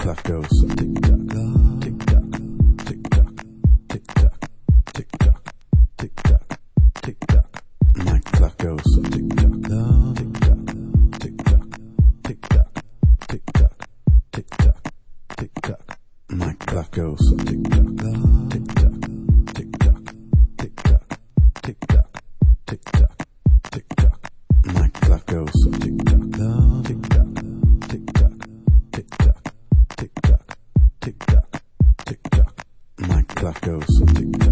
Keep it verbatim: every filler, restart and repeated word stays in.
clock goes tick tock, tick tock, tick tock, tick tock, tick tock, tick tock, tick tock. My clock goes tick tock, tick tock, tick tock, tick tock, tick tock, tick tock, tick tock. My clock goes tick tock, tick tock, tick tock, tick tock, tick tock, tick tock, tick tock. My clock goes tick tock, tick tock, tick tock, tick tock, tick tock, tick tock, tick tock. My clock goes tick tock.